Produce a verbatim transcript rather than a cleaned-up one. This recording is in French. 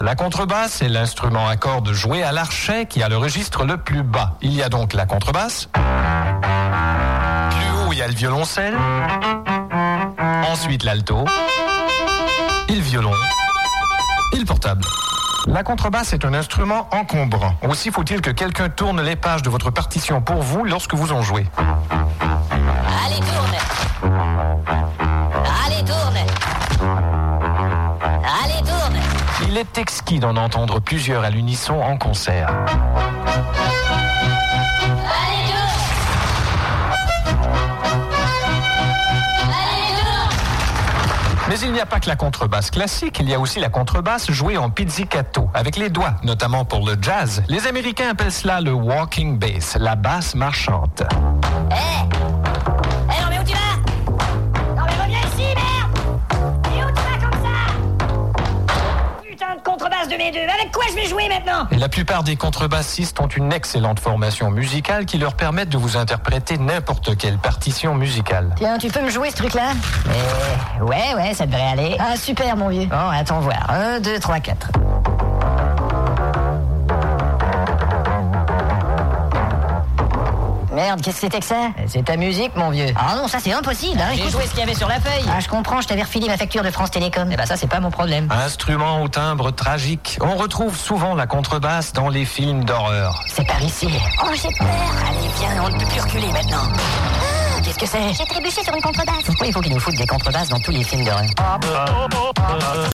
La contrebasse est l'instrument à cordes joué à l'archet qui a le registre le plus bas. Il y a donc la contrebasse. Plus haut, il y a le violoncelle. Ensuite, l'alto. Et le violon. Et le portable. La contrebasse est un instrument encombrant. Aussi faut-il que quelqu'un tourne les pages de votre partition pour vous lorsque vous en jouez. Allez, tourne. Allez, tourne. Allez, tourne. Il est exquis d'en entendre plusieurs à l'unisson en concert. Allez, tourne. Allez, tourne. Mais il n'y a pas que la contrebasse classique, il y a aussi la contrebasse jouée en pizzicato, avec les doigts, notamment pour le jazz. Les Américains appellent cela le walking bass, la basse marchante. Hé hey. Hé hey, non mais où tu vas? Non mais reviens ici, merde. Et où tu vas comme ça? Putain de contrebasse de mes deux, avec quoi je vais jouer maintenant? Et la plupart des contrebassistes ont une excellente formation musicale qui leur permet de vous interpréter n'importe quelle partition musicale. Tiens, tu peux me jouer ce truc-là? Euh, ouais, ouais, ça devrait aller. Ah, super, mon vieux. Bon, attends voir. Un, deux, trois, quatre. Merde, qu'est-ce que c'était que ça? C'est ta musique, mon vieux. Ah non, ça c'est impossible, hein. J'ai Écoute... joué ce qu'il y avait sur la feuille. Ah, je comprends, je t'avais refilé ma facture de France Télécom. Eh ben ça, c'est pas mon problème. Instrument au timbre tragique. On retrouve souvent la contrebasse dans les films d'horreur. C'est par ici. Oh, j'ai peur. Allez, viens, on ne peut plus reculer maintenant. Ah, qu'est-ce que c'est? J'ai trébuché sur une contrebasse. Pourquoi il faut qu'ils nous foutent des contrebasses dans tous les films d'horreur?